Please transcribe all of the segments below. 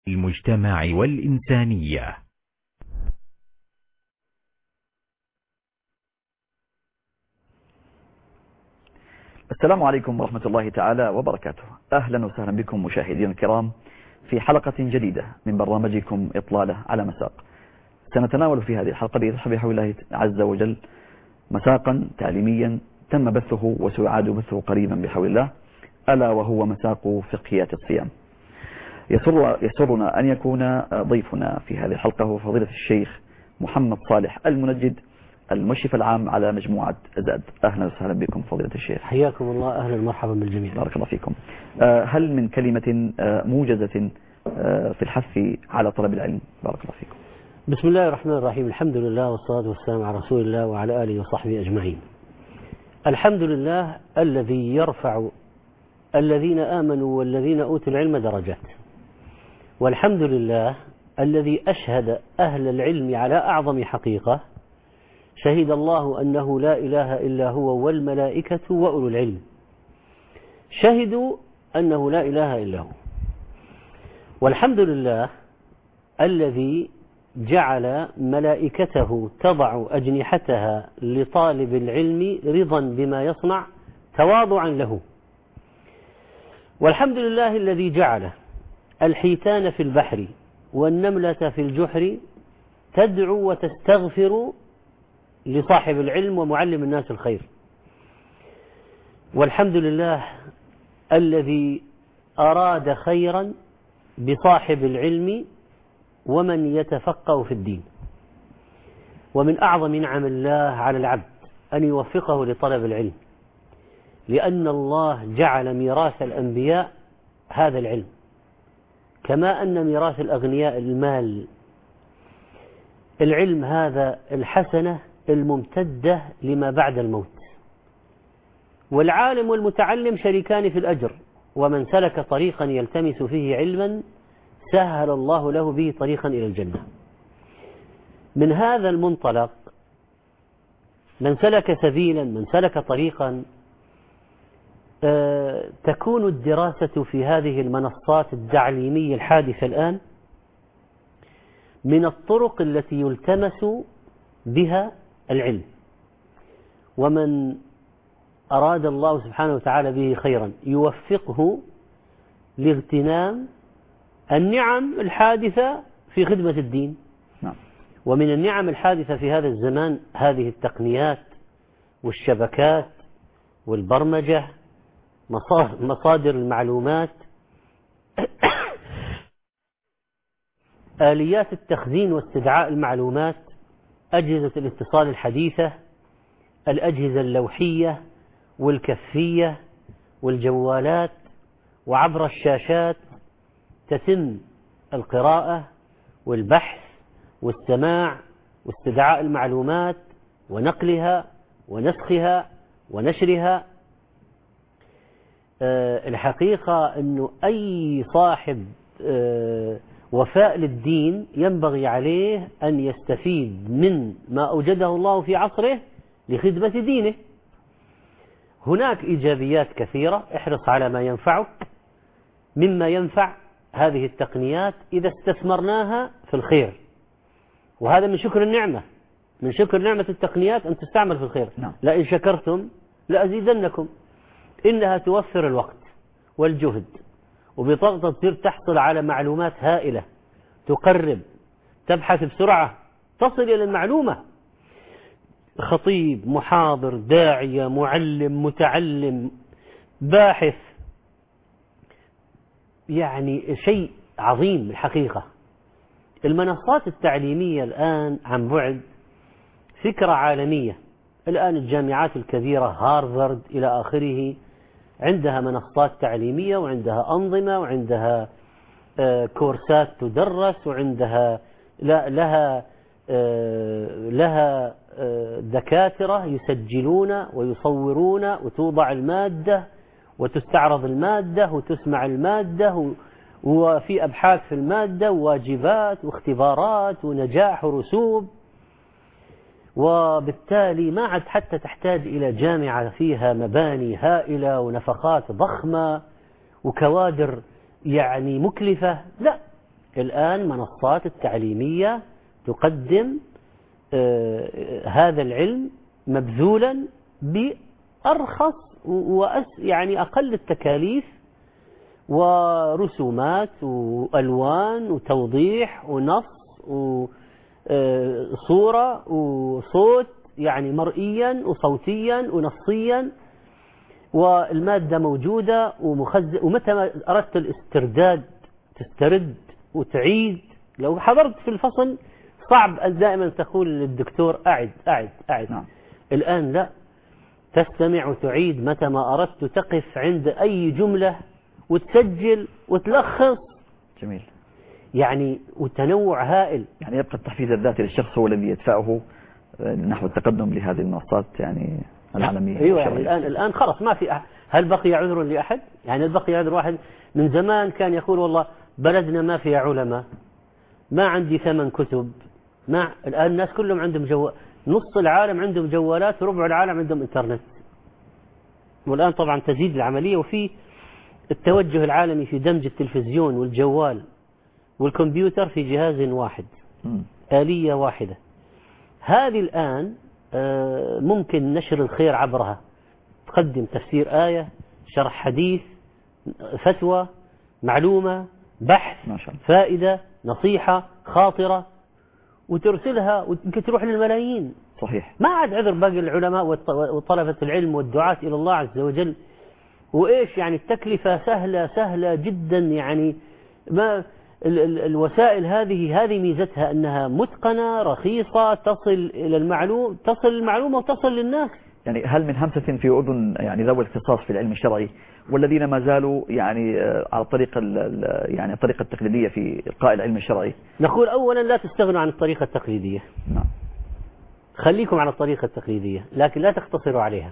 المجتمع والإنسانية. السلام عليكم ورحمة الله تعالى وبركاته. أهلا وسهلا بكم مشاهدينا الكرام في حلقة جديدة من برنامجكم إطلالة على مساق. سنتناول في هذه الحلقة بحول الله عز وجل مساقا تعليميا تم بثه وسيعاد بثه قريبا بحول الله، ألا وهو مساق فقهيات الصيام. يسرنا أن يكون ضيفنا في هذه الحلقة هو فضيلة الشيخ محمد صالح المنجد، المشرف العام على مجموعة زاد. أهلا وسهلا بكم فضيلة الشيخ. حياكم الله. أهلا ومرحبا بالجميع. بارك الله فيكم. هل من كلمة موجزة في الحث على طلب العلم؟ بارك الله فيكم. بسم الله الرحمن الرحيم. الحمد لله والصلاة والسلام على رسول الله وعلى آله وصحبه أجمعين. الحمد لله الذي يرفع الذين آمنوا والذين أوتوا العلم درجات، والحمد لله الذي أشهد أهل العلم على أعظم حقيقة، شهد الله أنه لا إله إلا هو والملائكة وأولو العلم شهدوا أنه لا إله إلا هو. والحمد لله الذي جعل ملائكته تضع أجنحتها لطالب العلم رضا بما يصنع تواضعا له. والحمد لله الذي جعل الحيتان في البحر والنملة في الجحر تدعو وتستغفر لصاحب العلم ومعلم الناس الخير. والحمد لله الذي أراد خيرا بصاحب العلم ومن يتفقه في الدين. ومن أعظم نعم الله على العبد أن يوفقه لطلب العلم، لأن الله جعل ميراث الأنبياء هذا العلم، كما أن ميراث الأغنياء المال. العلم هذا الحسنة الممتدة لما بعد الموت. والعالم والمتعلم شريكان في الأجر، ومن سلك طريقا يلتمس فيه علما سهل الله له به طريقا إلى الجنة. من هذا المنطلق من سلك سبيلا، من سلك طريقا، تكون الدراسة في هذه المنصات التعليمية الحادثة الآن من الطرق التي يلتمس بها العلم. ومن أراد الله سبحانه وتعالى به خيرا يوفقه لاغتنام النعم الحادثة في خدمة الدين. ومن النعم الحادثة في هذا الزمان هذه التقنيات والشبكات والبرمجة، مصادر المعلومات، آليات التخزين واستدعاء المعلومات، أجهزة الاتصال الحديثة، الأجهزة اللوحية والكفية والجوالات، وعبر الشاشات تتم القراءة والبحث والسماع واستدعاء المعلومات ونقلها ونسخها ونشرها. الحقيقة أنه أي صاحب وفاء للدين ينبغي عليه أن يستفيد من ما أوجده الله في عصره لخدمة دينه. هناك إيجابيات كثيرة، احرص على ما ينفعك. مما ينفع هذه التقنيات إذا استثمرناها في الخير، وهذا من شكر النعمة، من شكر نعمة التقنيات أن تستعمل في الخير. لئن شكرتم لأزيدنكم. إنها توفر الوقت والجهد، وبطاقة تصير تحصل على معلومات هائلة، تقرب، تبحث بسرعة، تصل إلى المعلومة. خطيب، محاضر، داعية، معلم، متعلم، باحث، يعني شيء عظيم الحقيقة. المنصات التعليمية الآن عن بعد فكرة عالمية. الآن الجامعات الكبيرة هارفارد إلى آخره عندها منصات تعليمية، وعندها أنظمة، وعندها كورسات تدرس، وعندها لها دكاترة يسجلون ويصورون، وتوضع المادة وتستعرض المادة وتسمع المادة، وفي أبحاث في المادة وواجبات واختبارات ونجاح ورسوب. وبالتالي ما عاد حتى تحتاج إلى جامعة فيها مباني هائلة ونفقات ضخمة وكوادر يعني مكلفة. لا، الآن منصات التعليمية تقدم هذا العلم مبذولا بأرخص يعني أقل التكاليف، ورسومات وألوان وتوضيح ونص وصورة وصوت، يعني مرئيا وصوتيا ونصيا، والمادة موجودة ومتى ما أردت الاسترداد تسترد وتعيد. لو حضرت في الفصل صعب أن دائما تقول للدكتور أعد أعد أعد. نعم. الآن لا، تستمع وتعيد متى ما أردت، تقف عند أي جملة وتسجل وتلخص. جميل. يعني وتنوع هائل. يعني يبقى التحفيز الذاتي للشخص هو الذي يدفعه نحو التقدم لهذه المنصات يعني العالمية. أيوة، يعني الآن خلاص ما في هل بقي عذر لأحد؟ يعني هل بقي عذر واحد؟ من زمان كان يقول والله بلدنا ما فيها علماء، ما عندي ثمن كتب، الآن الناس كلهم عندهم نص العالم عندهم جوالات وربع العالم عندهم إنترنت. والآن طبعا تزيد العملية، وفي التوجه العالمي في دمج التلفزيون والجوال والكمبيوتر في جهاز واحد، آلية واحدة. هذه الآن ممكن نشر الخير عبرها، تقدم تفسير آية، شرح حديث، فتوى، معلومة، بحث، ما شاء الله. فائدة، نصيحة، خاطرة، وترسلها ويمكن تروح للملايين. صحيح. ما عاد عذر باقي العلماء وطلبة العلم والدعاة إلى الله عز وجل. وإيش يعني التكلفة سهلة جدا. يعني ما الوسائل هذه ميزتها أنها متقنة رخيصة، تصل المعلومة وتصل للناس. يعني هل من همسة في أذن يعني ذوي الاختصاص في العلم الشرعي والذين ما زالوا يعني على الطريقة يعني الطريقة التقليدية في إلقاء العلم الشرعي؟ نقول أولا لا تستغنوا عن الطريقة التقليدية. نعم. خليكم على الطريقة التقليدية، لكن لا تقتصروا عليها.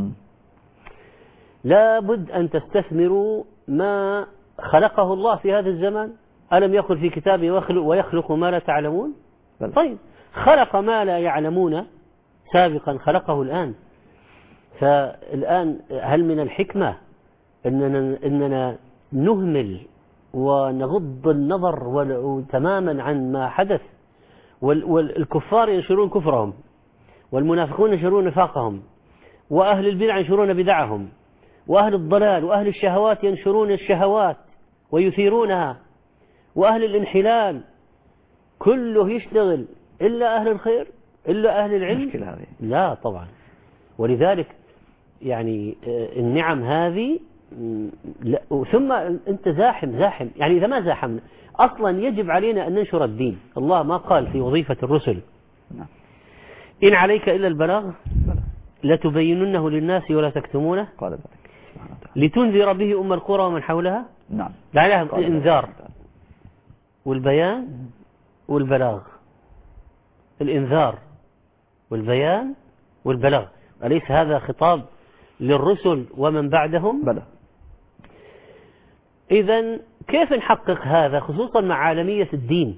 لا بد أن تستثمروا ما خلقه الله في هذا الزمان. ألم يقل في كتابه ويخلق ما لا تعلمون؟ طيب خلق ما لا يعلمون سابقا، خلقه الآن. فالآن هل من الحكمة أننا نهمل ونغض النظر تماما عن ما حدث؟ والكفار ينشرون كفرهم، والمنافقون ينشرون نفاقهم، وأهل البدع ينشرون بدعهم، وأهل الضلال وأهل الشهوات ينشرون الشهوات ويثيرونها، وأهل الانحلال كله يشتغل إلا أهل الخير، إلا أهل العلم. مشكلة هذه. لا طبعا. ولذلك يعني النعم هذه ثم أنت زاحم. يعني إذا ما زاحمنا أصلا يجب علينا أن ننشر الدين. الله ما قال في وظيفة الرسل إن عليك إلا البلاغ لتبيننه للناس ولا تكتمونه، قال ذلك لتنذر به أم القرى ومن حولها. نعم. لعلها الإنذار والبيان والبلاغ. الإنذار والبيان والبلاغ، أليس هذا خطاب للرسل ومن بعدهم؟ بلى. إذن كيف نحقق هذا، خصوصا مع عالمية الدين؟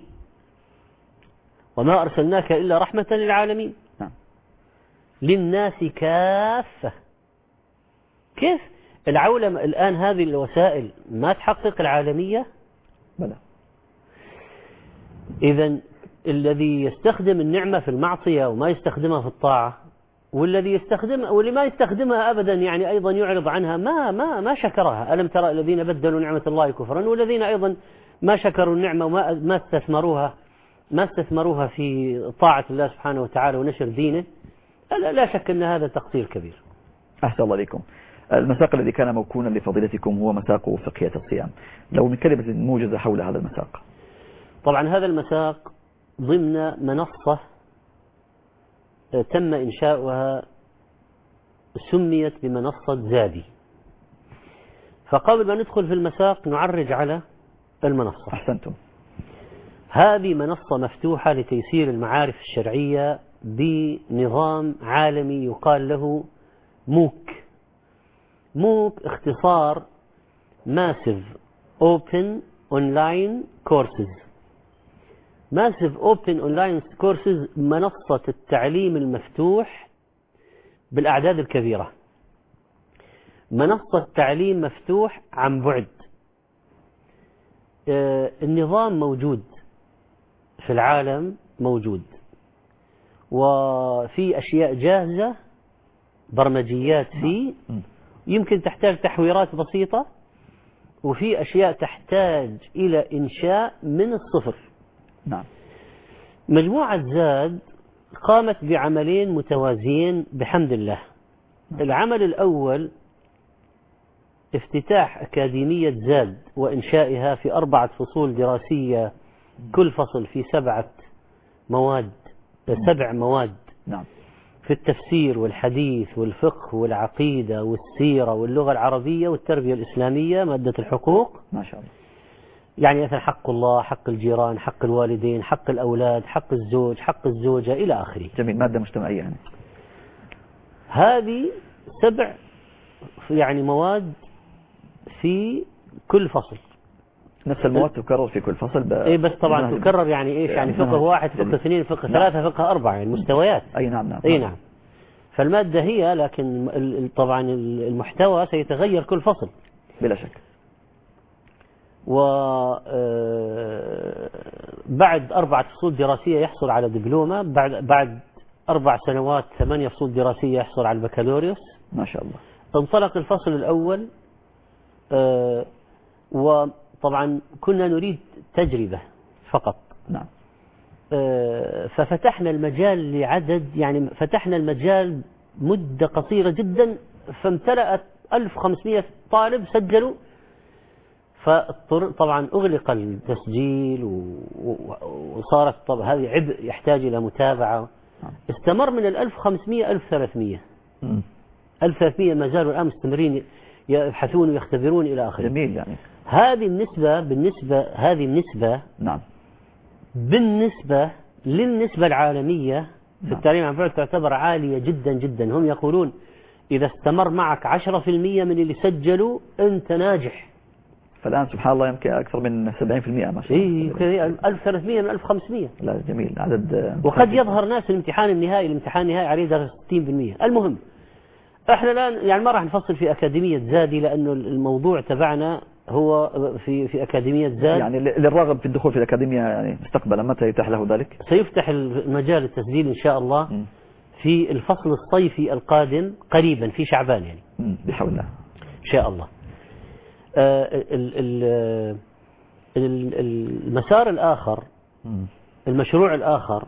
وما أرسلناك إلا رحمة للعالمين. نعم. للناس كافة. كيف العولمة الآن هذه الوسائل ما تحقق العالمية؟ بلى. إذن الذي يستخدم النعمة في المعصية وما يستخدمها في الطاعة، والذي يستخدمها واللي ما يستخدمها أبدا يعني أيضا يعرض عنها، ما شكرها. ألم ترى الذين بدلوا نعمة الله كفرا، والذين أيضا ما شكروا النعمة وما استثمروها في طاعة الله سبحانه وتعالى ونشر دينه. لا شك أن هذا تقصير كبير. أحسن الله عليكم. المساق الذي كان موكونا لفضيلتكم هو مساق فقهية الصيام، لو من كلمة موجزة حول هذا المساق. طبعا هذا المساق ضمن منصة تم إنشاؤها سميت بمنصة زادي. فقبل ما ندخل في المساق نعرج على المنصة. أحسنتم. هذه منصة مفتوحة لتيسير المعارف الشرعية بنظام عالمي يقال له موك اختصار Massive Open Online Courses. Massive Open Online Courses منصة التعليم المفتوح بالأعداد الكبيرة، منصة تعليم مفتوح عن بعد. النظام موجود في العالم، موجود، وفي أشياء جاهزة، برمجيات فيه يمكن تحتاج تحويرات بسيطة، وفي أشياء تحتاج إلى إنشاء من الصفر. نعم. مجموعة زاد قامت بعملين متوازيين بحمد الله. العمل الأول افتتاح أكاديمية زاد وإنشائها في 4 فصول دراسية، كل فصل في 7 مواد، 7 مواد. نعم. في التفسير والحديث والفقه والعقيدة والسيرة واللغة العربية والتربية الإسلامية، مادة الحقوق. ما شاء الله. يعني مثلا حق الله، حق الجيران، حق الوالدين، حق الأولاد، حق الزوج، حق الزوجة، إلى آخره. جميل. مادة مجتمعية يعني. هذه 7 يعني مواد في كل فصل. نفس المواد تكرر في كل فصل إيه بس طبعا تكرر يعني إيش؟ يعني فقه 1، فقه 2، فقه 3، فقه 4، يعني مستويات. أي نعم نعم. أي نعم. فالمادة هي، لكن طبعا المحتوى سيتغير كل فصل بلا شك. وبعد 4 فصول دراسية يحصل على دبلومة، بعد 4 سنوات 8 فصول دراسية يحصل على البكالوريوس. ما شاء الله. انطلق الفصل الأول، وطبعا كنا نريد تجربة فقط. نعم. ففتحنا المجال لعدد، يعني فتحنا المجال مدة قصيرة جدا، فامتلأت 1500 طالب سجلوا. فطبعا أغلق التسجيل وصارت طبعا هذه عبء يحتاج إلى متابعة. استمر من 1500 1300. 1300 ما زالوا الآن مستمرين يبحثون ويختبرون إلى آخره. جميل. يعني هذه النسبة نعم بالنسبة للنسبة العالمية في التعليم عن بعد تعتبر عالية جدا جدا. هم يقولون إذا استمر معك 10% من اللي سجلوا أنت ناجح. فالآن سبحان الله يمكن أكثر من 70% ما شاء الله. إيه 1300 من 1500. لا جميل. عدد. وقد يظهر ناس الامتحان النهائي عليه درجة 60%. المهم احنا الآن يعني ما راح نفصل في أكاديمية زادي، لأنه الموضوع تبعنا هو في أكاديمية زاد. يعني للراغب في الدخول في الأكاديمية يعني مستقبلا متى يتاح له ذلك؟ سيفتح المجال التسجيل إن شاء الله في الفصل الصيفي القادم قريبا في شعبان، يعني بحول الله إن شاء الله. المسار الآخر، المشروع الآخر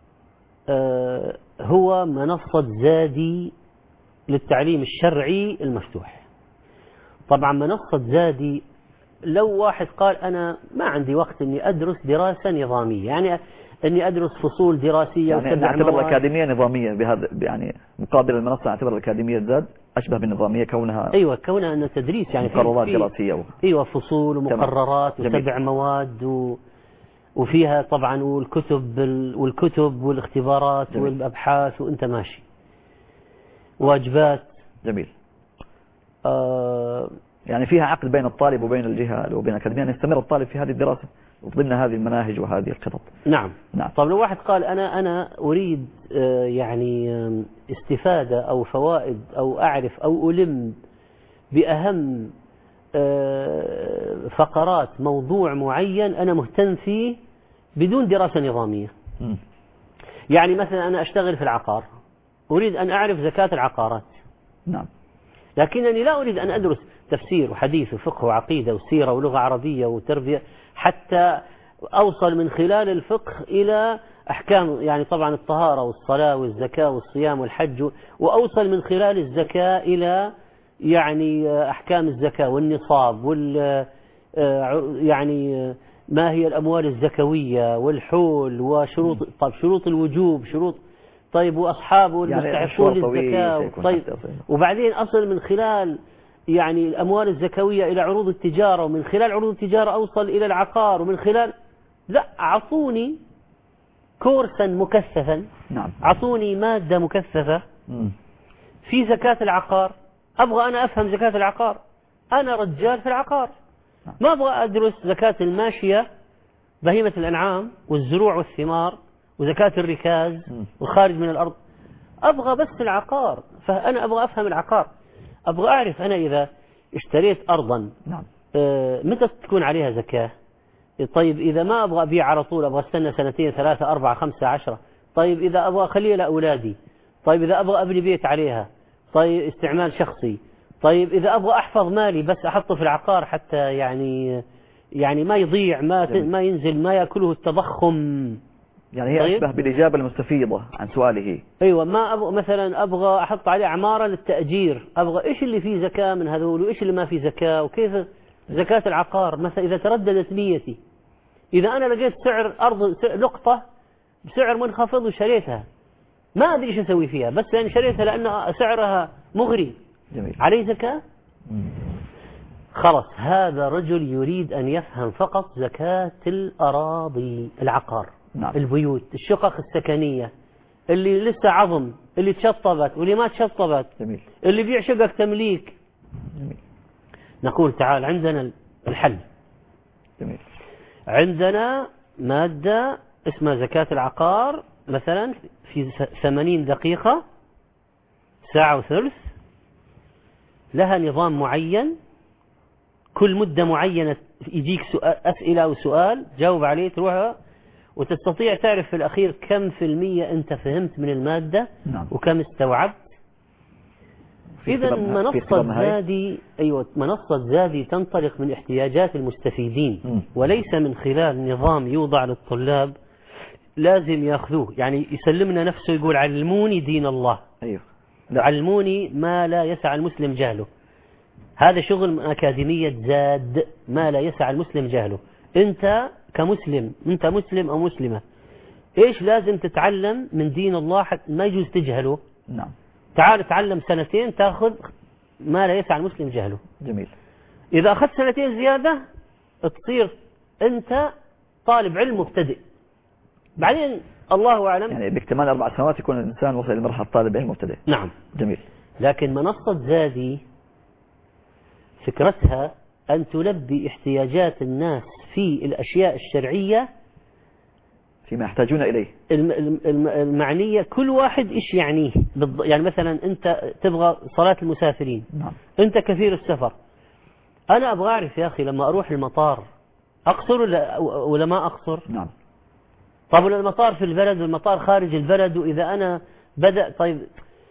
هو منصة زادي للتعليم الشرعي المفتوح. طبعا منصة زادي لو واحد قال أنا ما عندي وقت أني أدرس دراسة نظامية، يعني أني أدرس فصول دراسية، يعني نعتبر الأكاديمية نظامية بهذا، يعني مقابل المنصة نعتبر الأكاديمية زاد أشبه بالنظامية كونها. أيوة كونها أن تدريس، يعني مقررات دراسية أيوة فصول ومقررات و7 مواد وفيها طبعا والكتب والاختبارات جميل. والأبحاث وأنت ماشي واجبات. جميل. يعني فيها عقد بين الطالب وبين الجهة وبين الأكاديمية أن يستمر الطالب في هذه الدراسة ضمن هذه المناهج وهذه الخطط. نعم. نعم. طب لو واحد قال أنا أريد يعني استفادة أو فوائد أو أعرف أو ألم بأهم فقرات موضوع معين أنا مهتم فيه بدون دراسة نظامية. يعني مثلا أنا أشتغل في العقار، أريد أن أعرف زكاة العقارات. نعم. لكنني لا أريد أن أدرس تفسير وحديث وفقه وعقيدة وسيرة ولغة عربية وتربية حتى أوصل من خلال الفقه إلى أحكام، يعني طبعا الطهارة والصلاة والزكاة والصيام والحج، وأوصل من خلال الزكاة إلى يعني أحكام الزكاة والنصاب يعني ما هي الأموال الزكوية والحول وشروط، طيب شروط الوجوب، طيب وأصحابه المستحقون للزكاة. طيب وبعدين أصل من خلال يعني الأموال الزكوية إلى عروض التجارة، ومن خلال عروض التجارة أوصل إلى العقار، ومن خلال لا أعطوني كورسا مكثفا. نعم. أعطوني مادة مكثفة في زكاة العقار. أبغى أنا أفهم زكاة العقار، أنا رجال في العقار، ما أبغى أدرس زكاة الماشية بهيمة الأنعام والزروع والثمار وزكاة الركاز والخارج من الأرض. أبغى بس العقار، فأنا أبغى أفهم العقار، أبغى أعرف أنا إذا اشتريت أرضا نعم. متى تكون عليها زكاة، طيب إذا ما أبغى أبيع على طول، أبغى استنى سنتين 3 4 5 10. طيب إذا أبغى أخليها لأولادي. طيب إذا أبغى أبني بيت عليها. طيب استعمال شخصي. طيب إذا أبغى أحفظ مالي بس أحطه في العقار حتى يعني ما يضيع، ما ينزل، ما يأكله التضخم. يعني هي أشبه بالإجابة المستفيضة عن سؤاله. أيوة، ما أبغى مثلا أبغى أحط عليه عمارة للتأجير، أبغى إيش اللي فيه زكاة من هذول وإيش اللي ما فيه زكاة، وكيف زكاة العقار مثلا إذا ترددت نيتي. إذا أنا لقيت سعر أرض لقطة بسعر منخفض وشريتها، ما أدري إيش أسوي فيها، بس يعني شريتها لأن سعرها مغري. جميل. عليه زكاة؟ خلاص، هذا رجل يريد أن يفهم فقط زكاة الأراضي، العقار. نعم. البيوت، الشقق السكنية اللي لسه عظم، اللي تشطبت واللي ما تشطبت. جميل. اللي بيع شقق تمليك. جميل. نقول تعال عندنا الحل. جميل. عندنا مادة اسمها زكاة العقار، مثلا في 80 دقيقة، ساعة وثلث، لها نظام معين، كل مدة معينة يجيك أسئلة أو سؤال جاوب عليه، تروح وتستطيع تعرف في الأخير كم في المية أنت فهمت من المادة. نعم. وكم استوعبت. إذا منصة زادي تنطلق من احتياجات المستفيدين وليس من خلال نظام يوضع للطلاب لازم يأخذوه. يعني يسلمنا نفسه يقول علموني دين الله. أيوه. علموني ما لا يسع المسلم جهله. هذا شغل من أكاديمية زاد، ما لا يسع المسلم جهله. أنت كمسلم، أنت مسلم أو مسلمة، إيش لازم تتعلم من دين الله حتى ما يجوز تجهله؟ نعم. تعال تعلم سنتين تأخذ ما لا يسع المسلم جهله. جميل. إذا أخذت سنتين زيادة تصير أنت طالب علم مبتدئ. بعدين الله أعلم، يعني باكتمال 4 سنوات يكون الإنسان وصل إلى مرحلة طالب علم مبتدئ. نعم. جميل. لكن منصة زادي فكرتها أن تلبي احتياجات الناس في الأشياء الشرعية فيما يحتاجون إليه المعنية، كل واحد إيش يعنيه. يعني مثلا أنت تبغى صلاة المسافرين. نعم. أنت كثير السفر، أنا أبغى أعرف يا أخي لما أروح المطار أقصر ولا ما أقصر. نعم. طب المطار في البلد والمطار خارج البلد، وإذا أنا بدأ طيب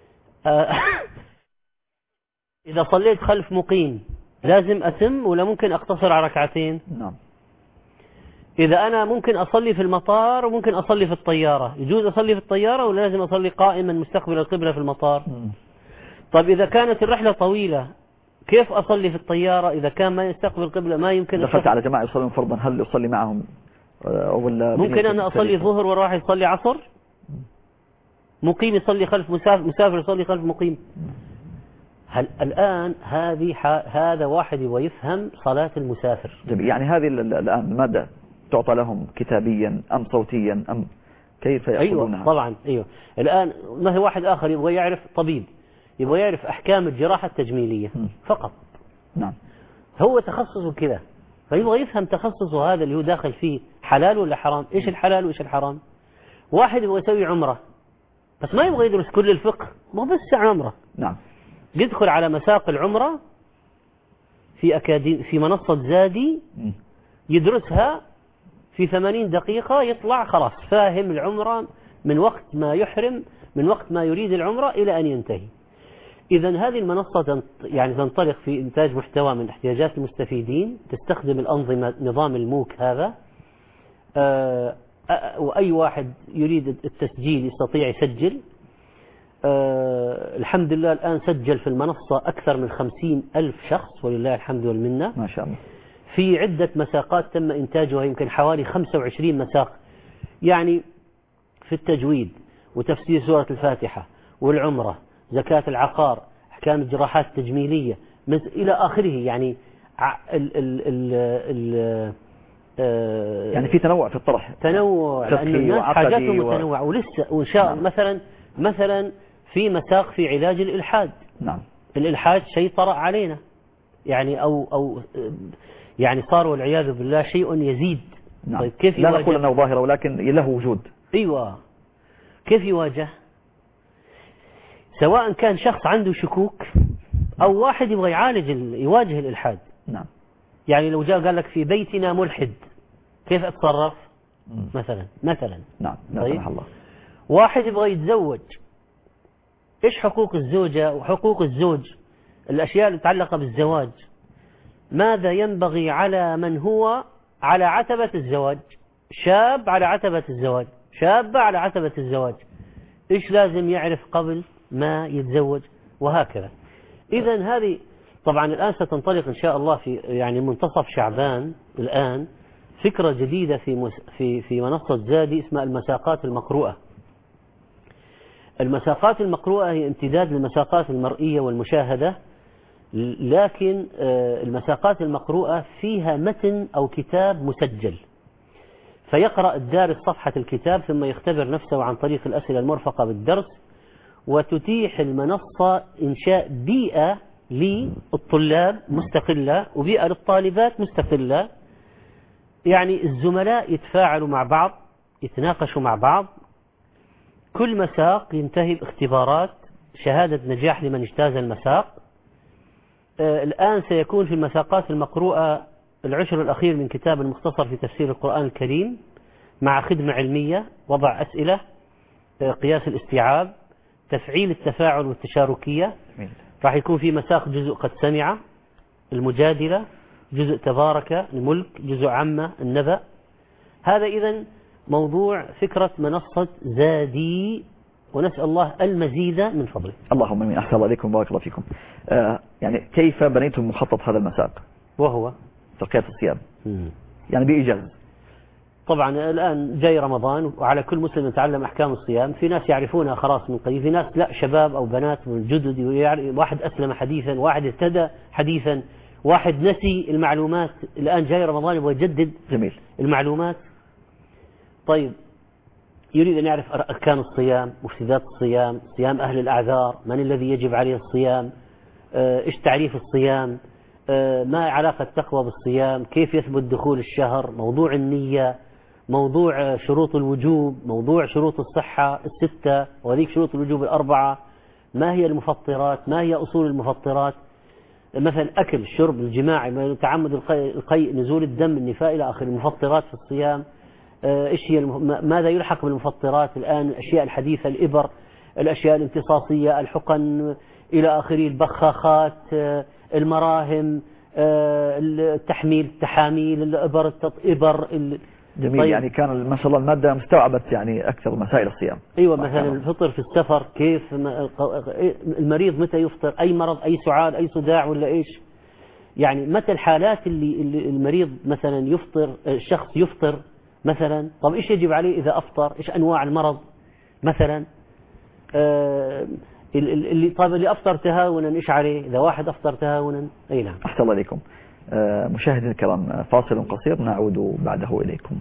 إذا صليت خلف مقيم لازم أتم ولا ممكن أقتصر على ركعتين؟ نعم. إذا أنا ممكن أصلي في المطار وممكن أصلي في الطيارة، يجوز أصلي في الطيارة ولا لازم أصلي قائما مستقبل القبلة في المطار؟ طب إذا كانت الرحلة طويلة كيف أصلي في الطيارة إذا كان ما يستقبل القبلة، ما يمكن. دخلت على جماعة يصلون فرضا، هل يصلي معهم ولا ممكن أنا أصلي ظهر وراح يصلي عصر؟ مقيم يصلي خلف مسافر يصلي خلف مقيم. هل الآن هذا واحد يبغى يفهم صلاة المسافر. جميل. يعني هذه الآن المادة تعطى لهم كتابيا أم صوتيا أم كيف يأخذونها؟ أيوة طبعا. أيوة. الآن مثل واحد آخر يبغى يعرف، طبيب يبغى يعرف أحكام الجراحة التجميلية فقط. نعم. هو تخصصه كذا، فيبغى يفهم تخصصه هذا اللي هو داخل فيه حلال ولا حرام، إيش الحلال وإيش الحرام. واحد يبغى يسوي عمرة بس ما يبغى يدرس كل الفقه، ما بس عمرة. نعم. يدخل على مساق العمرة في منصة زادي، يدرسها في 80 دقيقة، يطلع خلاص فاهم العمرة من وقت ما يحرم، من وقت ما يريد العمرة إلى أن ينتهي. إذا هذه المنصة يعني تنطلق في إنتاج محتوى من احتياجات المستفيدين، تستخدم الأنظمة نظام الموك هذا، وأي واحد يريد التسجيل يستطيع يسجل. الحمد لله الآن سجل في المنصة أكثر من 50,000 شخص ولله الحمد والمنة. ما شاء الله. في عدة مساقات تم إنتاجها، يمكن حوالي 25 مساق، يعني في التجويد وتفسير سورة الفاتحة والعمرة، زكاة العقار، أحكام الجراحات التجميلية إلى آخره. يعني يعني في تنوع في الطرح، تنوع، لأن الناس حاجاتهم متنوعة. ولسه وإن شاء مثلا في مساق في علاج الإلحاد. نعم. الإلحاد شيء طرأ علينا، يعني أو يعني صار والعياذ بالله شيء يزيد. نعم. طيب كيف لا نقول أنه ظاهرة ولكن له وجود. أيوة. كيف يواجه؟ سواء كان شخص عنده شكوك أو واحد يبغى يواجه الإلحاد. نعم. يعني لو جاء قال لك في بيتنا ملحد، كيف أتصرف مثلا نعم طيب. سمح الله. واحد يبغى يتزوج، إيش حقوق الزوجة وحقوق الزوج، الأشياء المتعلقة بالزواج، ماذا ينبغي على من هو على عتبة الزواج، شاب على عتبة الزواج، شابة على عتبة الزواج، إيش لازم يعرف قبل ما يتزوج، وهكذا. إذا هذه طبعا الآن ستنطلق إن شاء الله في يعني منتصف شعبان الآن فكرة جديدة في منصة زادي اسمها المساقات المقروءة. المساقات المقروءة هي امتداد للمساقات المرئية والمشاهدة، لكن المساقات المقروءة فيها متن أو كتاب مسجل، فيقرأ الدارس صفحة الكتاب ثم يختبر نفسه عن طريق الأسئلة المرفقة بالدرس، وتتيح المنصة إنشاء بيئة للطلاب مستقلة وبيئة للطالبات مستقلة، يعني الزملاء يتفاعلوا مع بعض، يتناقشوا مع بعض، كل مساق ينتهي باختبارات شهادة نجاح لمن اجتاز المساق. الآن سيكون في المساقات المقروءة العشر الأخير من كتاب المختصر في تفسير القرآن الكريم مع خدمة علمية، وضع أسئلة، قياس الاستيعاب، تفعيل التفاعل والتشاركية. راح يكون في مساق جزء قد سمع، المجادلة، جزء تبارك، الملك، جزء عامة، النبأ. هذا إذن موضوع فكرة منصة زادي، ونسأل الله المزيد من فضله. اللهم امين. احسن الله عليكم وبارك الله فيكم. يعني كيف بنيتم مخطط هذا المساق وهو ترقية الصيام يعني بإيجاز؟ طبعا الآن جاي رمضان وعلى كل مسلم يتعلم أحكام الصيام، في ناس يعرفونها خلاص من قريب، في ناس لا، شباب أو بنات من جدد، واحد أسلم حديثا، واحد اهتدى حديثا، واحد نسي المعلومات، الآن جاي رمضان يبغى يجدد جميل المعلومات. طيب يريد أن يعرف أركان الصيام، مفسدات الصيام، صيام أهل الأعذار، من الذي يجب عليه الصيام، إيش تعريف الصيام، ما علاقة التقوى بالصيام، كيف يثبت دخول الشهر، موضوع النية، موضوع شروط الوجوب، موضوع شروط الصحة الستة وهذيك شروط الوجوب الأربعة، ما هي المفطرات، ما هي أصول المفطرات، مثلا أكل، شرب، الجماع، تعمد القيء، نزول الدم، النفاء، إلى آخر المفطرات في الصيام. إيش هي ماذا يلحق بالمفطرات الآن، الأشياء الحديثة، الإبر، الأشياء الامتصاصية، الحقن إلى آخره، البخاخات، المراهم، التحميل، التحاميل، الإبر، الإبر. جميل. طيب. يعني كان ما شاء الله المادة مستوعبت يعني أكثر مسائل الصيام. أيوة، مثلا الفطر في السفر، كيف المريض متى يفطر، أي مرض، أي سعال، أي صداع ولا إيش، يعني متى الحالات اللي المريض مثلا يفطر، الشخص يفطر مثلا، طب إيش يجب عليه إذا أفطر، إيش أنواع المرض مثلا، اللي أفطر تهاونا إيش عليه إذا واحد أفطر تهاونا. أي نعم. أحسن الله عليكم. مشاهدينا الكرام، فاصل قصير نعود بعده إليكم.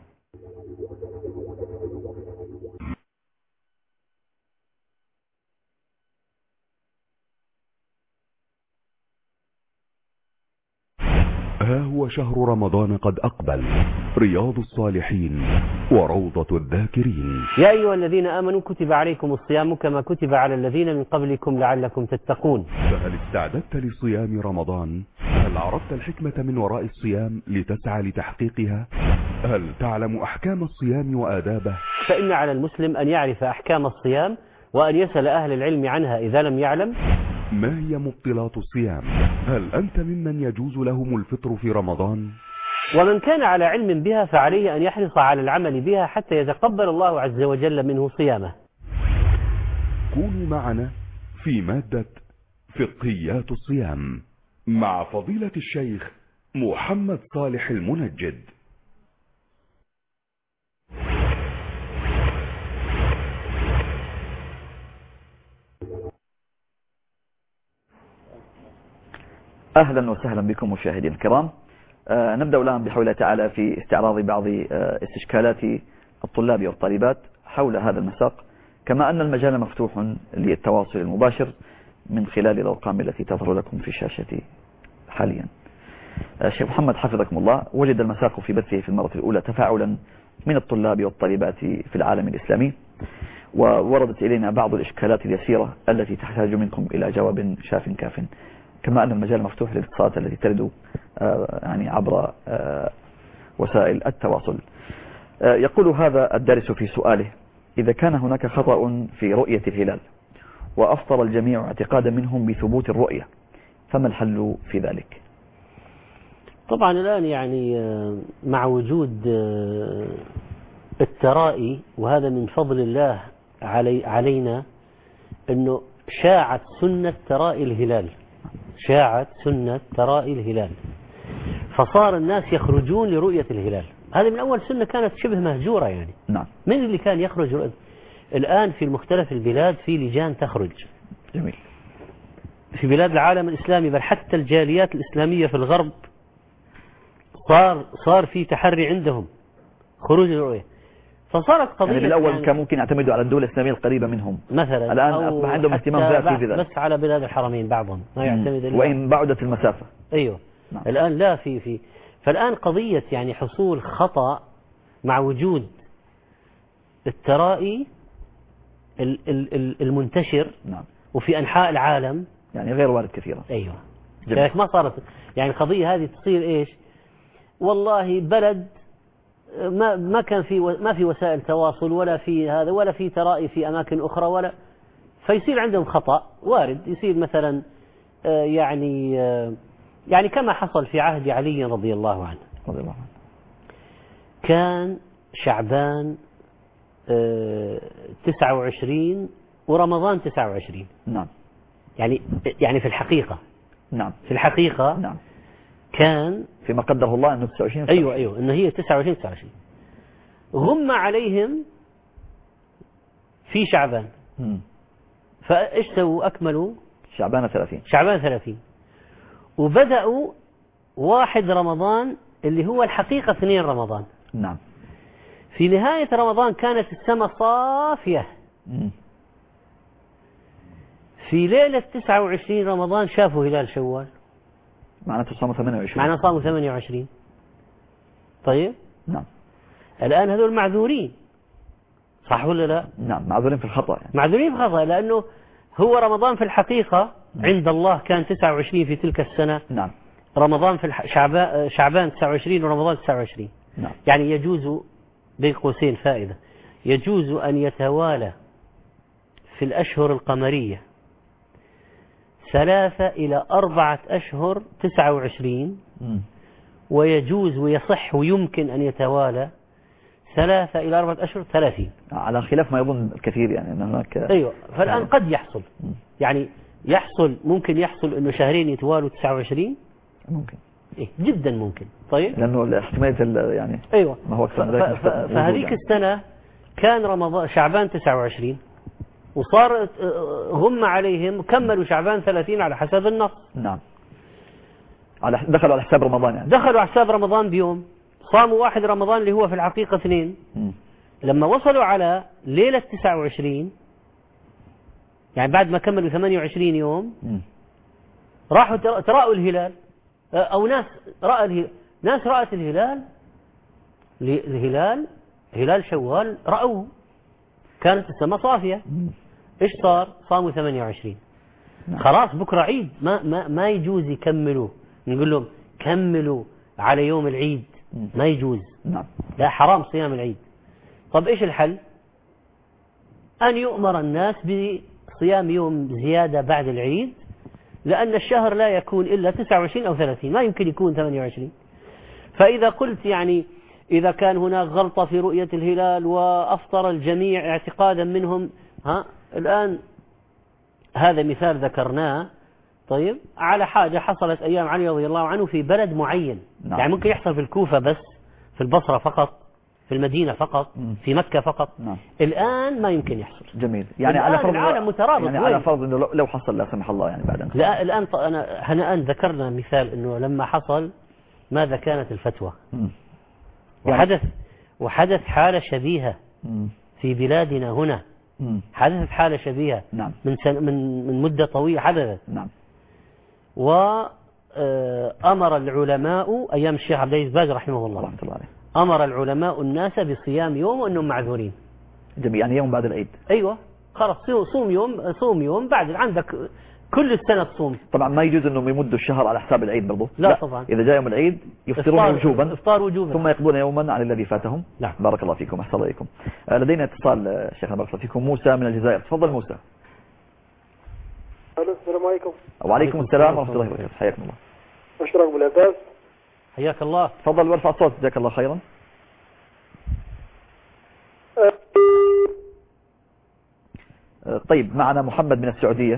ها هو شهر رمضان قد أقبل، رياض الصالحين وروضة الذاكرين. يا أيها الذين آمنوا كتب عليكم الصيام كما كتب على الذين من قبلكم لعلكم تتقون. فهل استعددت لصيام رمضان؟ هل عرفت الحكمة من وراء الصيام لتسعى لتحقيقها؟ هل تعلم أحكام الصيام وآدابه؟ فإن على المسلم أن يعرف أحكام الصيام وأن يسأل أهل العلم عنها إذا لم يعلم. ما هي مبطلات الصيام؟ هل أنت ممن يجوز لهم الفطر في رمضان؟ ومن كان على علم بها فعليه أن يحرص على العمل بها حتى يتقبل الله عز وجل منه صيامه. كونوا معنا في مادة فقهيات الصيام مع فضيلة الشيخ محمد صالح المنجد. أهلا وسهلا بكم مشاهدينا الكرام. نبدأ الآن بحول الله تعالى في استعراض بعض استشكالات الطلاب والطالبات حول هذا المساق، كما أن المجال مفتوح للتواصل المباشر من خلال الأرقام التي تظهر لكم في الشاشة حاليا. شيخ محمد حفظكم الله، وجد المساق في بثه في المرة الأولى تفاعلا من الطلاب والطالبات في العالم الإسلامي، ووردت إلينا بعض الإشكالات اليسيرة التي تحتاج منكم إلى جواب شاف كاف، كما أن المجال مفتوح للاتصالات التي ترد يعني عبر وسائل التواصل. يقول هذا الدارس في سؤاله: إذا كان هناك خطأ في رؤية الهلال وأفطر الجميع اعتقادا منهم بثبوت الرؤية، فما الحل في ذلك؟ طبعا الآن يعني مع وجود الترائي، وهذا من فضل الله علينا، أنه شاعت سنة ترائي الهلال، شاعت سنة ترائي الهلال، فصار الناس يخرجون لرؤية الهلال. هذه من أول سنة كانت شبه مهجورة يعني. نعم. من اللي كان يخرج رؤية؟ الآن في مختلف البلاد في لجان تخرج. جميل. في بلاد العالم الإسلامي، بل حتى الجاليات الإسلامية في الغرب صار في تحري عندهم خروج الرؤية. فصارت قضية يعني بالأول يعني كان ممكن يعتمدوا على الدول الإسلامية القريبة منهم مثلا، الآن أصبح عندهم اهتمام ذاتي في ذلك، بس على بلاد الحرمين بعضهم ما يعتمد إلا وإن بعدت المسافة. أيوه. نعم. الآن لا في فالآن قضية يعني حصول خطأ مع وجود الترائي المنتشر. نعم. وفي أنحاء العالم يعني غير وارد كثيرا. أيوه. جميل. لذلك ما صارت يعني القضية هذه تصير إيش؟ والله بلد ما كان ما في وسائل تواصل ولا في هذا ولا في ترائي في أماكن أخرى ولا، فيصير عندهم خطأ وارد يصير مثلا يعني كما حصل في عهد علي رضي الله عنه. رضي الله عنه. كان شعبان 29 ورمضان 29. نعم. يعني في الحقيقة. نعم. في الحقيقة. نعم. كان فيما قدره الله أنه 29. أيوة إن هي 29. غم عليهم في شعبان. فإيش سووا؟ أكملوا شعبان 30. شعبان 30 وبدأوا 1 رمضان اللي هو الحقيقة 2 رمضان. نعم. في نهاية رمضان كانت السماء صافية. في ليلة 29 رمضان شافوا هلال شوال. معناته صاموا 28. معناته صاموا 28. طيب. نعم. الآن هذول معذورين، صح ولا لا؟ نعم، معذورين في الخطأ يعني. معذورين في الخطأ، لأنه هو رمضان في الحقيقة عند الله كان 29 في تلك السنة. نعم. رمضان في شعبان 29 ورمضان 29. نعم. يعني يجوز بين قوسين فائدة، يجوز أن يتوالى في الأشهر القمرية 3 إلى 4 أشهر 29. ويجوز ويصح ويمكن أن يتوالى 3 إلى 4 أشهر 30. على خلاف ما يظن الكثير يعني أن هناك. أيوة. فالآن قد يحصل يعني ممكن يحصل أنه شهرين يتوالوا 29. ممكن. إيه جدا ممكن. طيب. لأنه احتمالية يعني. أيوة. ما هو أكثر من ذلك. فهذيك يعني السنة كان رمضان شعبان 29 وصار غم عليهم كملوا شعبان 30 على حسب النص. نعم. دخلوا على حساب رمضان يعني. دخلوا على حساب رمضان بيوم، صاموا 1 رمضان اللي هو في الحقيقة 2. لما وصلوا على ليلة 29 يعني بعد ما كملوا 28 يوم راحوا تراءوا الهلال، أو ناس رأت الهلال هلال شوال رأوه، كانت السماء صافية. إيش صار؟ صاموا 28. خلاص بكرة عيد، ما يجوز يكملوا، نقول لهم كملوا على يوم العيد، ما يجوز. لا، حرام صيام العيد. طب إيش الحل؟ أن يؤمر الناس بصيام يوم زيادة بعد العيد، لأن الشهر لا يكون إلا 29 أو 30، ما يمكن يكون 28. فإذا قلت يعني إذا كان هناك غلطة في رؤية الهلال وأفطر الجميع اعتقادا منهم، الآن هذا مثال ذكرناه طيب على حاجة حصلت أيام علي رضي الله عنه في بلد معين. نعم. يعني ممكن يحصل في الكوفة بس، في البصرة فقط، في المدينة فقط، في مكة فقط. نعم. الآن ما يمكن يحصل. جميل. يعني على فرض العالم مترابط، يعني على فرض انه لو حصل لا سمح الله يعني بعد. لا الآن احنا ذكرنا مثال انه لما حصل ماذا كانت الفتوى. وحدث حالة شبيهة في بلادنا هنا. حدثت حالة شبيهة. نعم. من مدة طويلة حدثت. نعم. وأمر العلماء أيام الشيخ عبد العزيز باز رحمه الله رحمة الله عليه، أمر العلماء الناس بصيام يوم وأنهم معذورين. جميل. يعني يوم بعد العيد. أيوة خلاص صوم يوم بعد عندك كل السنة تصوم. طبعا ما يجوز أنهم يمدوا الشهر على حساب العيد برضو. لا طبعا. إذا جاء يوم العيد يفطرون وجوبا، إفطار وجوبا، ثم يقضون يوما عن الذي فاتهم. نعم. بارك الله فيكم، أحسن الله إليكم. لدينا اتصال شيخنا بارك الله فيكم، موسى من الجزائر. تفضل موسى. السلام عليكم. وعليكم السلام ورحمة الله وبركاته، حياكم الله. أشرف أبو العباس. حياك الله. تفضل وارفع الصوت، جزاك الله خيرا. طيب معنا محمد من السعودية.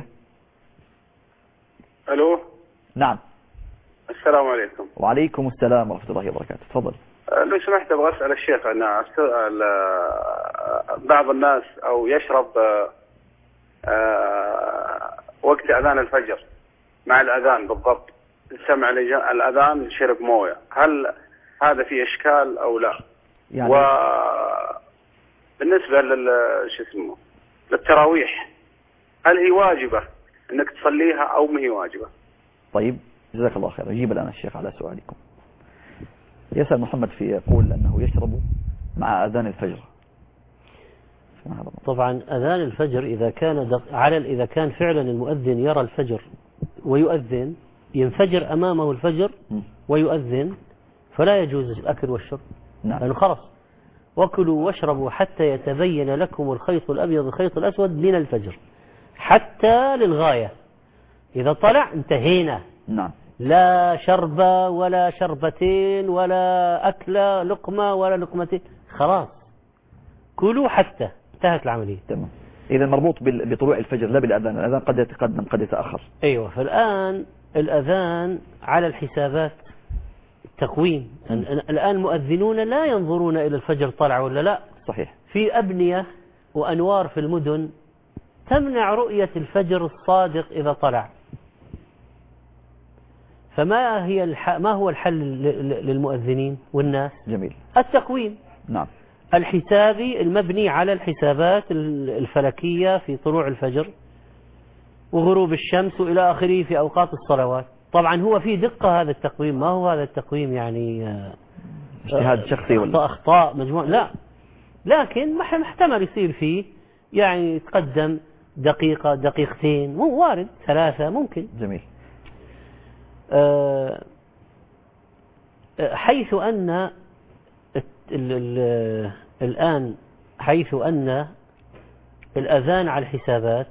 ألو. نعم. السلام عليكم. وعليكم السلام ورحمة الله وبركاته، تفضل. لو سمحت أبغى أسأل الشيخ أن بعض الناس أو يشرب وقت أذان الفجر مع الأذان بالضبط، سمع الأذان شرب موية، هل هذا فيه إشكال أو لا؟ يعني وبالنسبة للتراويح، هل هي واجبة أنك تصليها أو ما هي واجبة؟ طيب جزاك الله خير. يجيب الآن الشيخ على سؤالكم. يسأل محمد في يقول أنه يشرب مع أذان الفجر. طبعا أذان الفجر إذا كان فعلا المؤذن يرى الفجر ويؤذن، ينفجر أمامه الفجر ويؤذن، فلا يجوز الأكل والشرب. نعم. لأنه خلص وكلوا واشربوا حتى يتبين لكم الخيط الأبيض الخيط الأسود من الفجر، حتى للغاية. إذا طلع انتهينا. نعم. لا شرب ولا شربتين ولا أكل لقمة ولا لقمتين، خلاص كلوا حتى انتهت العملية. تمام. إذا مربوط بطلوع الفجر لا بالأذان، الأذان قد يتقدم قد يتأخر. أيوة. فالآن الأذان على الحسابات تقويم. الآن مؤذنون لا ينظرون إلى الفجر طلع ولا لا. صحيح. في أبنية وأنوار في المدن تمنع رؤية الفجر الصادق إذا طلع. ما هو الحل للمؤذنين والناس؟ جميل. التقويم. نعم. الحسابي المبني على الحسابات الفلكية في طلوع الفجر وغروب الشمس وإلى آخره في أوقات الصلوات. طبعا هو في دقة هذا التقويم، ما هو هذا التقويم يعني اجتهاد شخصي ولا أخطاء مجموعة، لا، لكن محتمل يصير فيه يعني يتقدم دقيقة دقيقتين، مو وارد 3 ممكن. جميل. حيث أن الآن حيث أن الأذان على الحسابات،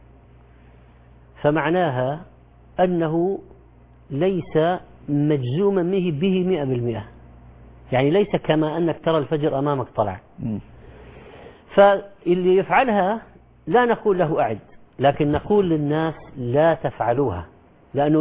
فمعناها أنه ليس مجزوما به 100%، يعني ليس كما أنك ترى الفجر أمامك طلع. فاللي يفعلها لا نقول له أعد، لكن نقول للناس لا تفعلوها، لأنه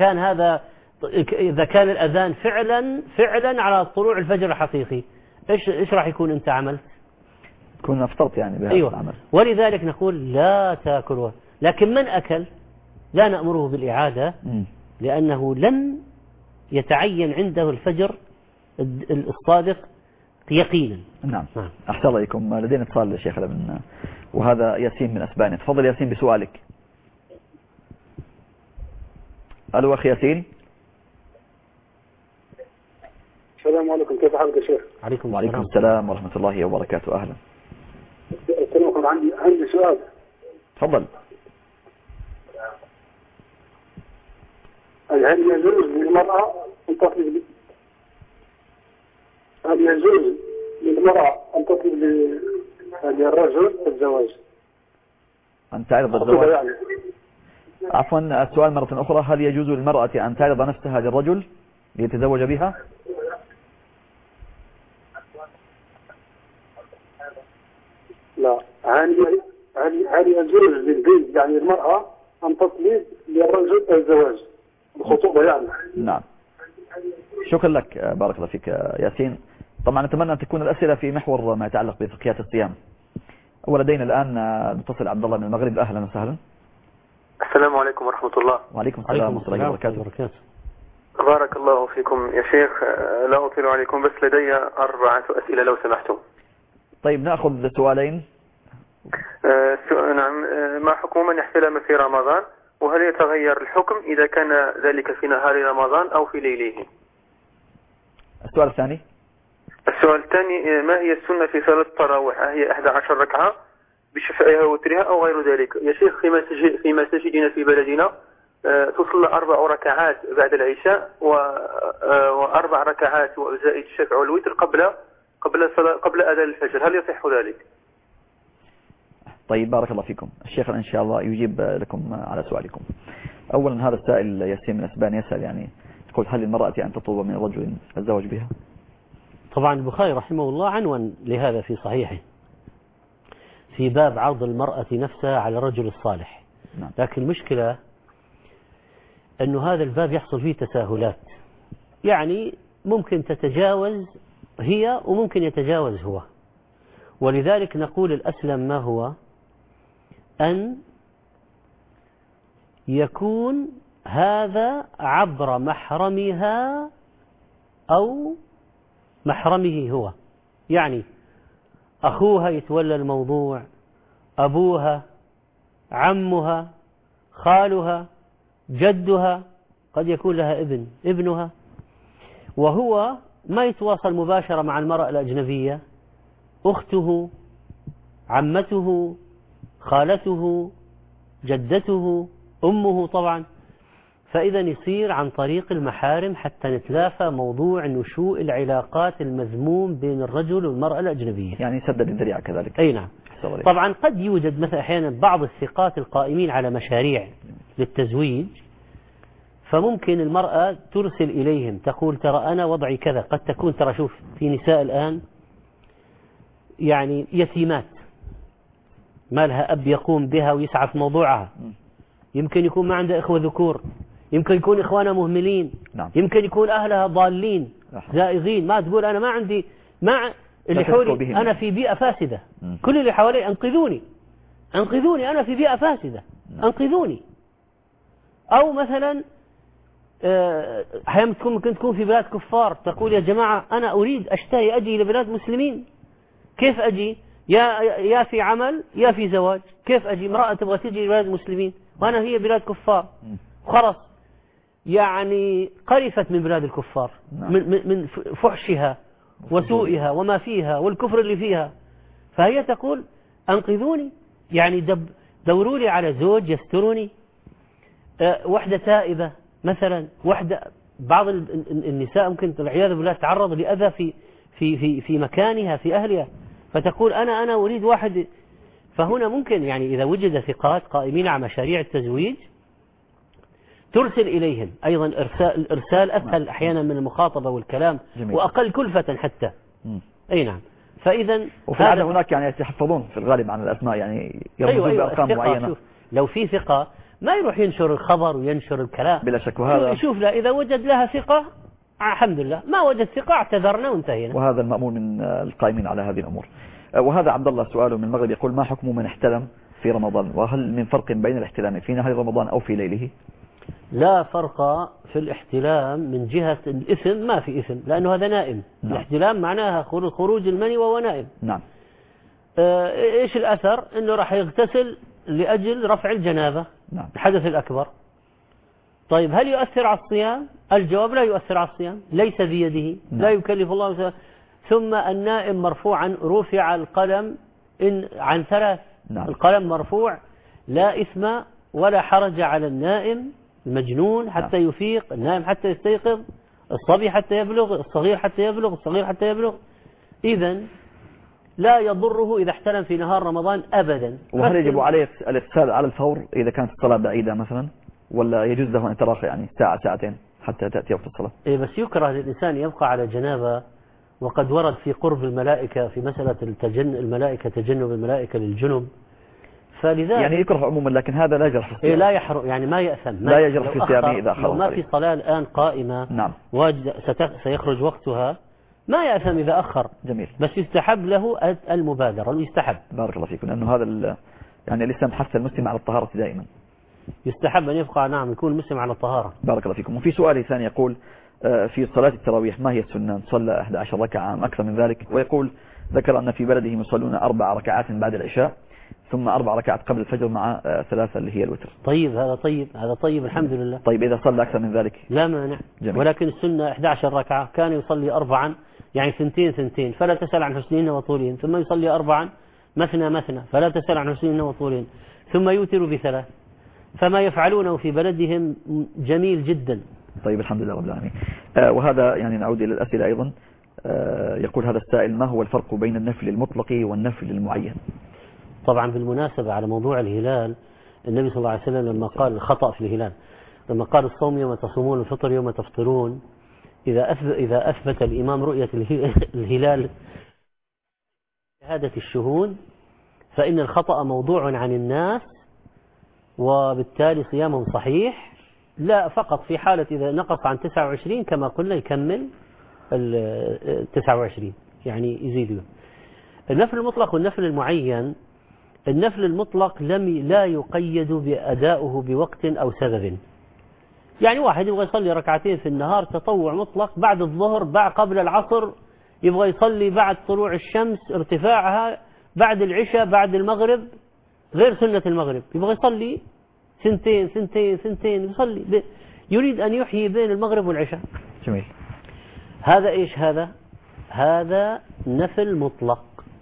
إذا كان الأذان فعلا على طلوع الفجر الحقيقي، إيش راح يكون أنت عملت؟ تكون أفطرت يعني بهذا أيوة. العمل. ولذلك نقول لا تأكلوا، لكن من أكل لا نأمره بالإعادة، لأنه لم يتعين عنده الفجر الصادق يقينا. نعم. أحسن الله إليكم. لدينا اتصال للشيخ من وهذا ياسين من أسبانيا. تفضل ياسين بسؤالك. ألو أخي ياسين. السلام عليكم، كيف حالك يا شيخ؟ وعليكم السلام ورحمة الله وبركاته. أهلا. عندي سؤال. تفضل. هل يجوز للمرأة أن تطلب للرجل الزواج؟ أن تعرض الزواج. عفوا السؤال مرة أخرى، هل يجوز للمرأة أن تعرض نفسها للرجل ليتزوج بها؟ لا. هل يجوز للبنت يعني المرأة أن تطلب للرجل الزواج الخطوبة يعني؟ نعم. شكرا لك، بارك الله فيك ياسين. طبعا نتمنى أن تكون الأسئلة في محور ما يتعلق بفقهيات الصيام. ولدينا الآن متصل عبد الله من المغرب. أهلا وسهلا. السلام عليكم ورحمة الله. وعليكم السلام ورحمة الله وبركاته. بارك الله فيكم يا شيخ، لا أطيل عليكم، بس لدي 4 أسئلة لو سمحتم. طيب نأخذ سؤالين. نعم. ما حكم من احتلم في رمضان، وهل يتغير الحكم إذا كان ذلك في نهار رمضان أو في ليله؟ السؤال الثاني. السؤال الثاني، ما هي السنة في صلاة التراويح؟ هي 11 ركعة بشفعها ووترها أو غير ذلك. يا شيخ في مساجدنا في بلدنا تصلى 4 ركعات بعد العشاء و4 ركعات زائد الشفع والوتر قبل أذان الفجر، هل يصح ذلك؟ طيب بارك الله فيكم. الشيخ إن شاء الله يجيب لكم على سؤالكم. أولا هذا السائل ياسين من أسبان يسأل يعني يقول هل للمرأة أن تطلب من الرجل الزواج بها؟ طبعا البخاري رحمه الله عنوان لهذا في صحيحه في باب عرض المرأة نفسها على الرجل الصالح. نعم. لكن المشكلة أنه هذا الباب يحصل فيه تساهلات، يعني ممكن تتجاوز هي وممكن يتجاوز هو، ولذلك نقول الأسلم ما هو أن يكون هذا عبر محرمها أو محرمه هو، يعني أخوها يتولى الموضوع، أبوها، عمها، خالها، جدها، قد يكون لها ابنها، وهو ما يتواصل مباشرة مع المرأة الأجنبية، أخته، عمته، خالته، جدته، أمه طبعا. فإذا يصير عن طريق المحارم حتى نتلافى موضوع نشوء العلاقات المذموم بين الرجل والمرأة الأجنبية، يعني سدد الذريعة كذلك. أي نعم. طبعا قد يوجد مثلا أحيانا بعض الثقات القائمين على مشاريع للتزويج، فممكن المرأة ترسل إليهم تقول ترى أنا وضعي كذا. قد تكون ترى شوف في نساء الآن يعني يتيمات ما لها أب يقوم بها ويسعى في موضوعها، يمكن يكون ما عنده إخوة ذكور، يمكن يكون إخوانها مهملين، نعم. يمكن يكون أهلها ضالين زائغين، ما تقول أنا ما عندي اللي حولي أنا في بيئة فاسدة، كل اللي حوالي أنقذوني أنا في بيئة فاسدة، أنقذوني. أو مثلا أحيانا ممكن تكون في بلاد كفار تقول يا جماعة أنا أريد أشتهي أجي إلى بلاد مسلمين، كيف أجي؟ يا في عمل يا في زواج، كيف أجي؟ امرأة تبغى تجي إلى بلاد مسلمين وأنا هي بلاد كفار، خلاص يعني قرفت من بلاد الكفار، من فحشها وسوءها وما فيها والكفر اللي فيها، فهي تقول أنقذوني، يعني دوروا لي على زوج يسترني. وحدة تائبة مثلا، بعض النساء ممكن والعياذ بالله تعرض لأذى في مكانها في أهلها، فتقول أنا أريد واحد. فهنا ممكن يعني إذا وجد ثقات قائمين على مشاريع التزويج ترسل إليهم أيضا. الإرسال أسهل أحيانا من المخاطبة والكلام، جميل. وأقل كلفة حتى. أي نعم. فإذا وفي العادة هناك يعني يتحفظون في الغالب عن الأسماء، يعني يرمزون بأرقام معينة. لو في ثقة ما يروح ينشر الخبر وينشر الكلام بلا شك. وهذا يشوف لا إذا وجد لها ثقة الحمد لله، ما وجد ثقة اعتذرنا وانتهينا. وهذا المأمول من القائمين على هذه الأمور. وهذا عبد الله سؤاله من المغرب يقول ما حكم من احتلم في رمضان، وهل من فرق بين الاحتلام في نهار رمضان أو في ليله؟ لا فرق في الاحتلام من جهة الإثم، ما في إثم لأنه هذا نائم. نعم. الاحتلام معناها خروج المني وهو نائم. نعم. إيش الأثر؟ إنه راح يغتسل لأجل رفع الجنابة. نعم. الحدث الأكبر. طيب هل يؤثر على الصيام؟ الجواب لا يؤثر على الصيام، ليس بيده. نعم. لا يكلف الله. ثم النائم مرفوعا، رفع القلم عن 3. نعم. القلم مرفوع، لا إثم ولا حرج على النائم المجنون حتى يفيق، النائم حتى يستيقظ، الصبي حتى يبلغ، الصغير حتى يبلغ، الصغير حتى يبلغ. إذن لا يضره إذا احتلم في نهار رمضان أبدا. وهل يجب عليه الاغتسال على الفور إذا كانت الصلاة بعيدة مثلا، ولا يجوز له أن يتراخى يعني ساعة ساعتين حتى تأتي وقت الصلاة؟ إيه بس يكره للإنسان يبقى على جنابة، وقد ورد في قرب الملائكة في مسألة الملائكة تجنب الملائكة للجنب، فلذلك يعني يكره عموما، لكن هذا لا يجرح في الصيام. لا يحرم يعني ما يأثم، لا يجرح في صيامه إذا أخر. لو ما في صلاة الآن قائمة نعم. سيخرج وقتها ما يأثم إذا أخر. جميل. بس يستحب له المبادرة، يستحب. بارك الله فيكم، لأنه هذا يعني الإسلام حث المسلم على الطهارة دائما. يستحب أن يبقى نعم يكون المسلم على الطهارة. بارك الله فيكم. وفي سؤال ثاني يقول في صلاة التراويح ما هي السنة؟ صلى 11 ركعة أم أكثر من ذلك؟ ويقول ذكر أن في بلدهم يصلون 4 ركعات بعد العشاء ثم 4 ركعات قبل الفجر مع 3 اللي هي الوتر. طيب هذا طيب الحمد لله. طيب إذا صلى أكثر من ذلك لا مانع. جميل. ولكن السنة 11 ركعة، كان يصلي 4 يعني 2 2، فلا تسأل عن حسنهن وطولهن، ثم يصلي 4 مثنى مثنى فلا تسأل عن حسنهن وطولهن، ثم يوتر بثلاث، فما يفعلونه في بلدهم جميل جدا. طيب الحمد لله رب العالمين. وهذا يعني نعود إلى الأسئلة أيضا. يقول هذا السائل: ما هو الفرق بين النفل المطلق والنفل المعين؟ طبعا بالمناسبة على موضوع الهلال، النبي صلى الله عليه وسلم لما قال الخطأ في الهلال، لما قال الصوم يوم تصومون والفطر يوم تفطرون، إذا أثبت الإمام رؤية الهلال شهادة الشهود فإن الخطأ موضوع عن الناس، وبالتالي صيامهم صحيح، لا فقط في حالة إذا نقص عن 29 كما قلنا يكمل 29 يعني يزيد. النفل المطلق والنفل المعين: النفل المطلق لا يقيد بأداؤه بوقت أو سبب. يعني واحد يبغى يصلي ركعتين في النهار تطوع مطلق بعد الظهر، بعد قبل العصر، يبغى يصلي بعد طلوع الشمس ارتفاعها، بعد العشاء، بعد المغرب، غير سنة المغرب، يبغى يصلي ثنتين يصلي، يريد أن يحيي بين المغرب والعشاء. جميل. هذا إيش؟ هذا نفل مطلق.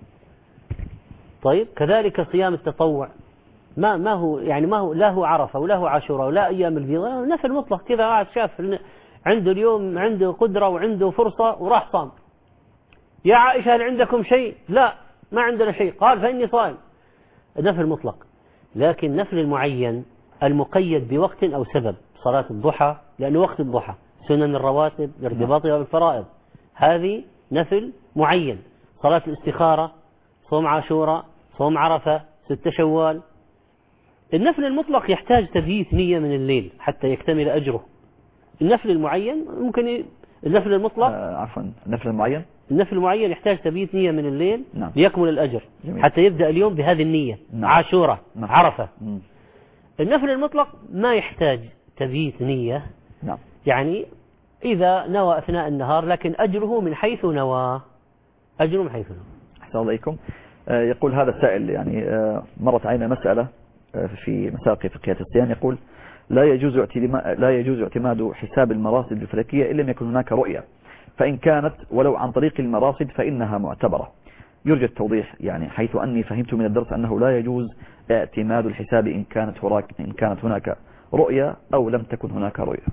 طيب كذلك صيام التطوع ما هو يعني ما هو له عرفة وله عاشوراء ولا أيام البيض، نفل مطلق كذا، واحد شاف عنده اليوم عنده قدرة وعنده فرصة وراح صام. يا عائشة هل عندكم شيء؟ لا ما عندنا شيء. قال فإني صائم. نفل مطلق. لكن نفل المعين المقيد بوقت أو سبب، صلاة الضحى لأنه وقت الضحى، سنن الرواتب لارتباطها بالفرائض، هذه نفل معين. صلاة الاستخارة، صوم عاشوراء، صوم عرفة، 6 شوال. النفل المطلق يحتاج تبييت نية من الليل حتى يكتمل أجره. النفل المعين ممكن النفل المطلق عفوا النفل المعين يحتاج تبييت نية من الليل نعم. ليكمل الأجر. جميل. حتى يبدأ اليوم بهذه النية. نعم. عاشوراء، نعم. عرفة. النفل المطلق ما يحتاج تبييت نية. نعم. يعني إذا نوى أثناء النهار، لكن أجره من حيث نوى. أجره من حيث نوى. أحسن الله إليكم. يقول هذا السائل يعني مرت علينا مسألة في مساق فقهية الصيام، يقول: لا يجوز اعتماد حساب المراصد الفلكية إن لم يكن هناك رؤية، فإن كانت ولو عن طريق المراصد فإنها معتبرة. يرجى التوضيح يعني، حيث أني فهمت من الدرس أنه لا يجوز اعتماد الحساب إن كانت هناك رؤية أو لم تكن هناك رؤية.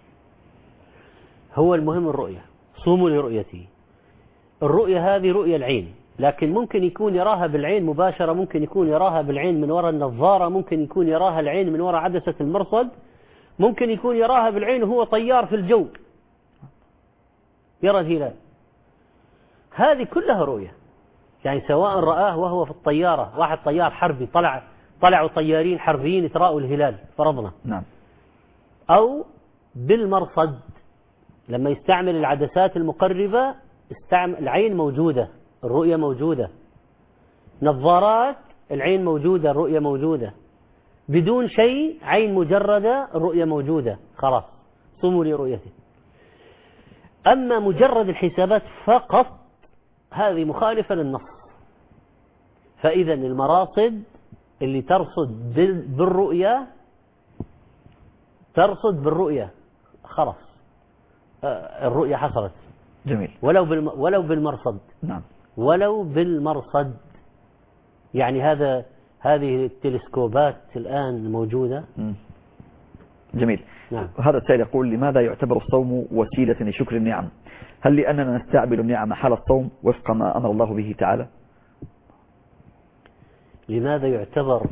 هو المهم الرؤية، صوموا لرؤيتي. الرؤية هذه رؤية العين، لكن ممكن يكون يراها بالعين مباشرة، ممكن يكون يراها بالعين من وراء النظارة، ممكن يكون يراها العين من وراء عدسة المرصد، ممكن يكون يراها بالعين وهو طيار في الجو يرى الهلال. هذه كلها رؤية. يعني سواء رآه وهو في الطيارة، واحد طيار حربي طلعوا طيارين حربيين يتراءوا الهلال فرضنا، نعم، أو بالمرصد لما يستعمل العدسات المقربة، العين موجودة، الرؤية موجودة. نظارات العين موجودة، الرؤية موجودة. بدون شيء، عين مجردة، الرؤية موجودة. خلاص صوموا لرؤيته. أما مجرد الحسابات فقط هذه مخالفة للنص. فإذا المراصد اللي ترصد بالرؤية خلاص الرؤية حصلت. جميل. ولو بالمرصد. نعم. ولو بالمرصد. يعني هذه التلسكوبات الآن موجودة. جميل. نعم. هذا السائل يقول: لماذا يعتبر الصوم وسيلة لشكر النعم؟ هل لأننا نستعمل النعم حال الصوم وفق ما أمر الله به تعالى؟ لماذا يعتبر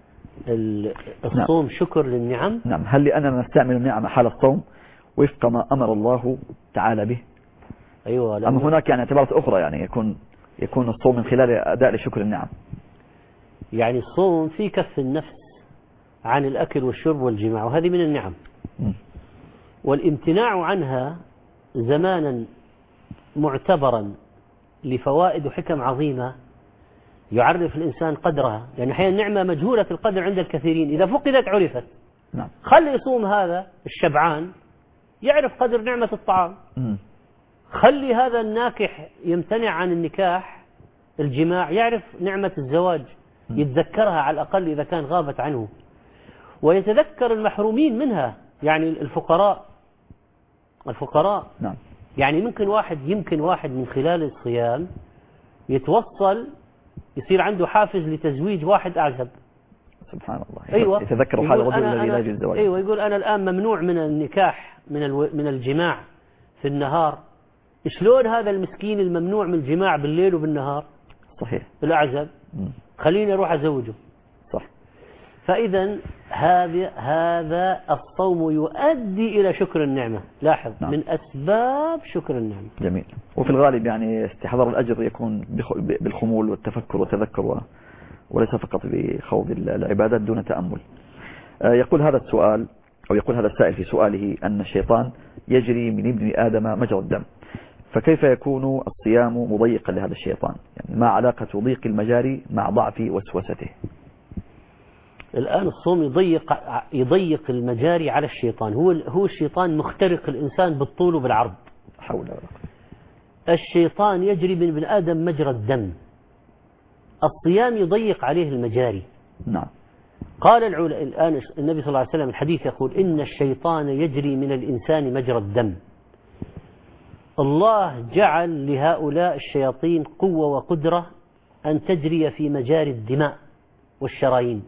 الصوم شكر للنعم؟ نعم. هل لأننا نستعمل النعم حال الصوم وفق ما أمر الله تعالى به؟ أيوة. أما هناك يعني اعتبارات أخرى، يعني يكون الصوم من خلال أداء لشكر النعم. يعني الصوم في كف النفس عن الأكل والشرب والجماع، وهذه من النعم. والامتناع عنها زمانا معتبرا لفوائد وحكم عظيمة يعرف الإنسان قدرها. يعني أحيانا النعمة مجهولة القدر عند الكثيرين، إذا فقدت عرفت. نعم. خلي يصوم هذا الشبعان يعرف قدر نعمة الطعام. خلي هذا الناكح يمتنع عن النكاح الجماع يعرف نعمة الزواج، يتذكرها على الأقل إذا كان غابت عنه. ويتذكر المحرومين منها، يعني الفقراء. نعم. يعني يمكن واحد من خلال الصيام يتوصل يصير عنده حافز لتزويج واحد أعزب. سبحان الله. أيوة. يتذكر حال الرجل الذي لا يجوز الزواج. أيوة، يقول أنا الآن ممنوع من النكاح من الجماع في النهار. شلون هذا المسكين الممنوع من الجماع بالليل وبالنهار؟ صحيح. الأعزب خليني أروح أزوجه. صح. فإذا هذا الصوم يؤدي إلى شكر النعمة. لاحظ. نعم. من أسباب شكر النعمة. جميل. وفي الغالب يعني استحضار الأجر يكون بالخمول والتفكر والتذكر وليس فقط بخوض العبادات دون تأمل. يقول هذا السؤال أو يقول هذا السائل في سؤاله أن الشيطان يجري من ابن آدم مجرى الدم، فكيف يكون الصيام مضيقا لهذا الشيطان؟ يعني ما علاقة ضيق المجاري مع ضعف وسوسته؟ الآن الصوم يضيق المجاري على الشيطان. هو الشيطان مخترق الإنسان بالطول وبالعرض. حول ولا قوة. الشيطان يجري من ابن آدم مجرى الدم. الصيام يضيق عليه المجاري. نعم. قال الآن النبي صلى الله عليه وسلم الحديث يقول إن الشيطان يجري من الإنسان مجرى الدم. الله جعل لهؤلاء الشياطين قوة وقدرة أن تجري في مجاري الدماء والشرايين.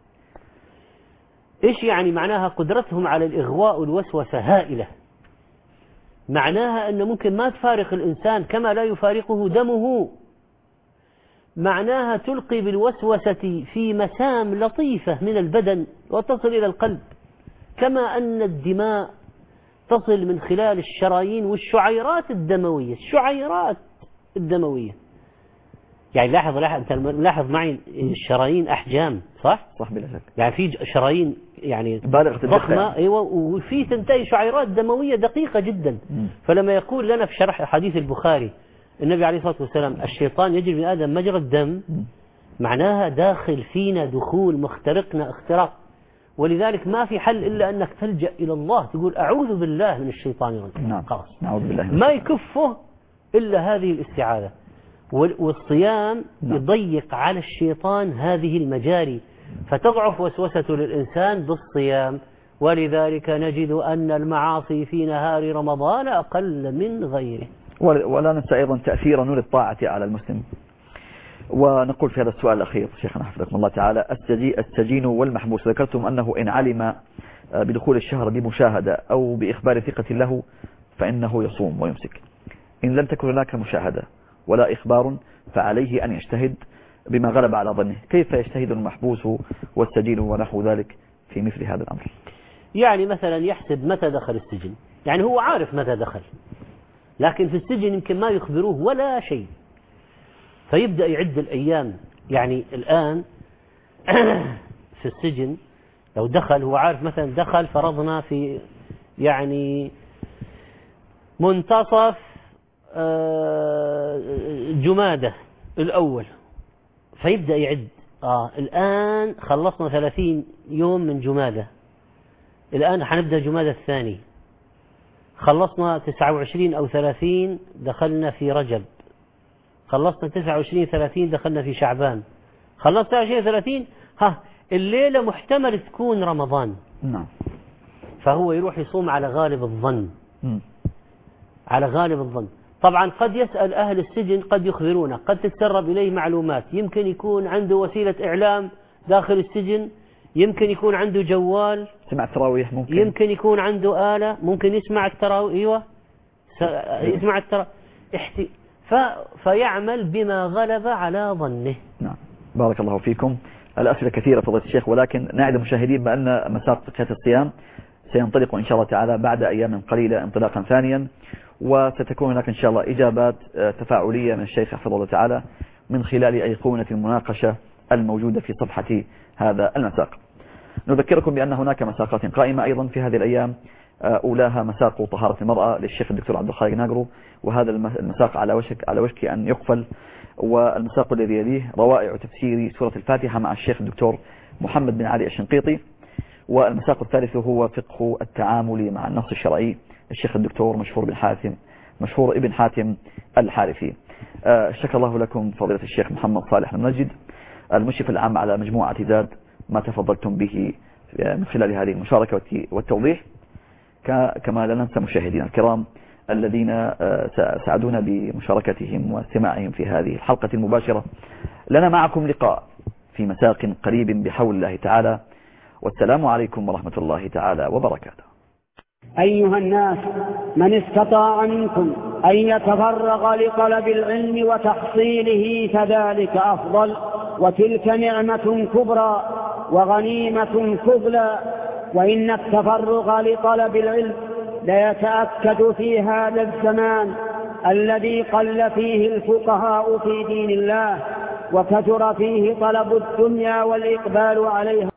إيش يعني معناها؟ قدرتهم على الإغواء والوسوسة هائلة. معناها أن ممكن ما تفارق الإنسان كما لا يفارقه دمه. معناها تلقي بالوسوسة في مسام لطيفة من البدن وتصل إلى القلب، كما أن الدماء تصل من خلال الشرايين والشعيرات الدموية. الشعيرات الدموية يعني لاحظ لاحظ معي الشرايين أحجام، صح بلا شك. يعني في شرايين يعني ضخمة، أيوة، وفي تنتهي شعيرات دموية دقيقة جدا. فلما يقول لنا في شرح حديث البخاري النبي عليه الصلاة والسلام الشيطان يجري من آدم مجرى الدم، معناها داخل فينا دخول مخترقنا اختراق. ولذلك ما في حل إلا أنك تلجأ إلى الله، تقول أعوذ بالله من الشيطان الرجيم. نعم. خلاص. نعوذ بالله. ما يكفه إلا هذه الاستعاذة. والصيام يضيق على الشيطان هذه المجاري، فتضعف وسوسته للإنسان بالصيام. ولذلك نجد أن المعاصي في نهار رمضان أقل من غيره. ولا ننسى أيضا تأثير نور الطاعة على المسلم. ونقول في هذا السؤال الأخير شيخنا حفظكم الله تعالى، السجين والمحبوس ذكرتم أنه إن علم بدخول الشهر بمشاهدة أو بإخبار ثقة له فإنه يصوم ويمسك. إن لم تكن هناك مشاهدة ولا إخبار فعليه أن يجتهد بما غلب على ظنه. كيف يجتهد المحبوس والسجين ونحو ذلك في مثل هذا الأمر؟ يعني مثلا يحسب متى دخل السجن، يعني هو عارف متى دخل، لكن في السجن يمكن ما يخبروه ولا شيء، فيبدأ يعد الأيام. يعني الآن في السجن لو دخل هو عارف مثلا دخل فرضنا في يعني منتصف جمادة الأول، فيبدأ يعد الآن خلصنا 30 يوم من جمادة، الآن حنبدأ جمادة الثاني، خلصنا 29 أو 30 دخلنا في رجب، خلصنا 29 30 دخلنا في شعبان، خلصنا 29 30 الليلة محتمل تكون رمضان. نعم. فهو يروح يصوم على غالب الظن. على غالب الظن. طبعا قد يسأل أهل السجن، قد يخبرونه، قد تتسرب إليه معلومات، يمكن يكون عنده وسيلة إعلام داخل السجن، يمكن يكون عنده جوال سمع التراويح، ممكن يكون عنده آلة ممكن يسمع التراويح. أيوة يسمع التراويح فيعمل بما غلب على ظنه. نعم. بارك الله فيكم. الأسئلة كثيرة فضيلة الشيخ، ولكن نعد المشاهدين بأن مساق فقه الصيام سينطلق إن شاء الله تعالى بعد أيام قليلة انطلاقا ثانيا، وستكون هناك إن شاء الله إجابات تفاعلية من الشيخ حفظه الله تعالى من خلال أيقونة المناقشة الموجودة في صفحة هذا المساق. نذكركم بأن هناك مساقات قائمة أيضا في هذه الأيام، أولاها مساق طهارة المرأة للشيخ الدكتور عبد الخالق ناقرو، وهذا المساق على وشك أن يقفل. والمساق الذي يليه روائع تفسير سورة الفاتحة مع الشيخ الدكتور محمد بن علي الشنقيطي. والمساق الثالث هو فقه التعامل مع النص الشرعي الشيخ الدكتور مشهور ابن حاتم الحارثي. شكر الله لكم فضيلة الشيخ محمد صالح المنجد المشرف العام على مجموعة زاد ما تفضلتم به من خلال هذه المشاركة والتوضيح. كما لا ننسى مشاهدينا الكرام الذين ساعدونا بمشاركتهم واستماعهم في هذه الحلقة المباشرة. لنا معكم لقاء في مساق قريب بحول الله تعالى، والسلام عليكم ورحمة الله تعالى وبركاته. أيها الناس، من استطاع منكم أن يتفرغ لطلب العلم وتحصيله فذلك أفضل، وتلك نعمة كبرى وغنيمة فضلى. وإن التفرغ لطلب العلم ليتأكد في هذا الزمان الذي قل فيه الفقهاء في دين الله، وكثر فيه طلب الدنيا والإقبال عليها.